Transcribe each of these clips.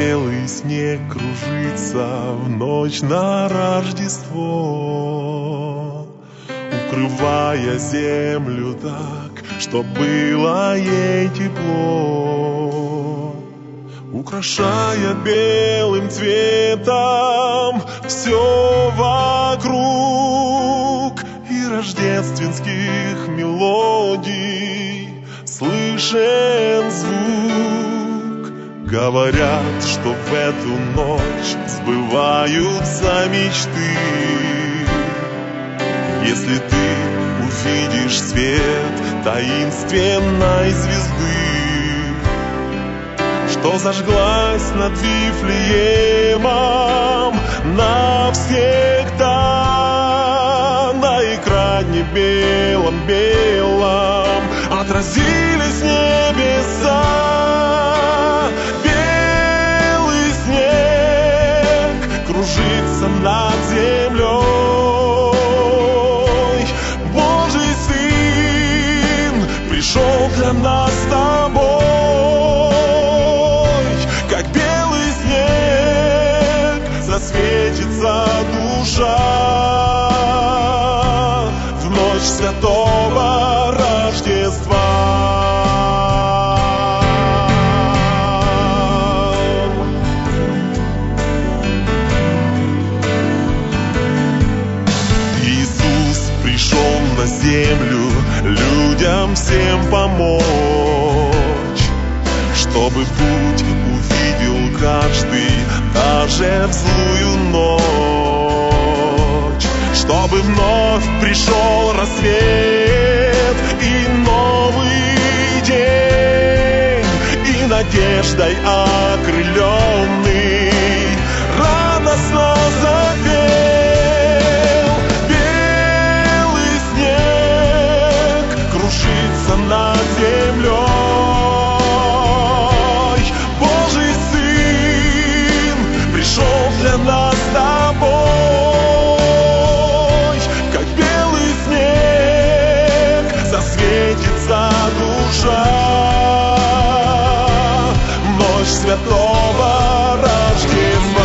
Белый снег кружится в ночь на Рождество, укрывая землю так, чтоб было ей тепло, украшая белым цветом все вокруг, и рождественских мелодий слышен звук. Говорят, что в эту ночь сбываются мечты. Если ты увидишь свет таинственной звезды, что зажглась над Вифлеемом навсегда, на экране белом-белом отразились небеса. Белый снег кружится над землей. Божий Сын пришел для нас с тобой. Как белый снег засветится душа в ночь святого Рождества. Иисус пришел на землю людям всем помочь, чтобы путь увидел каждый, даже в злую ночь, чтобы вновь пришел рассвет и новый день, и надеждой окрыленный радостно запел. Белый снег кружится над землей. Божий Сын пришел для нас с тобой. Как белый снег засветится душа в ночь святого Рождества.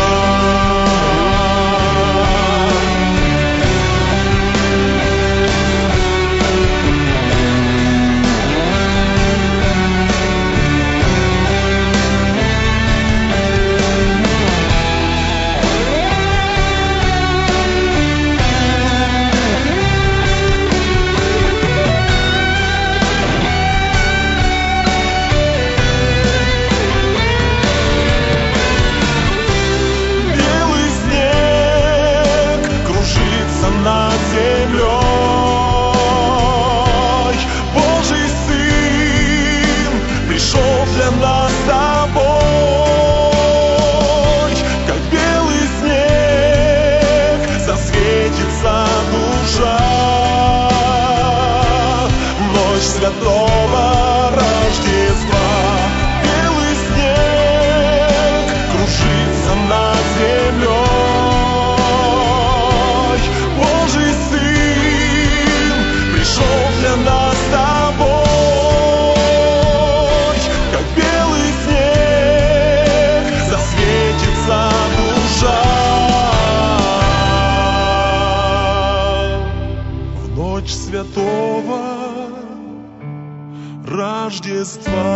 Божий Сын пришел для нас с тобой. Как белый снег засветится душа в ночь святого Рождества. Белый снег кружится над землей. Божий Сын пришел для нас с тобой. Как белый снег засветится душа в ночь святого Рождества.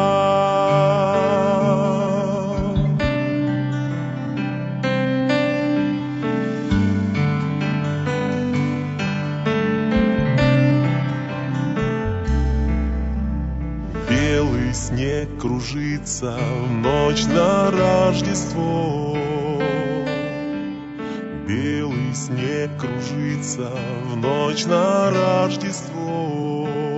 Белый снег кружится в ночь на Рождество. Белый снег кружится в ночь на Рождество.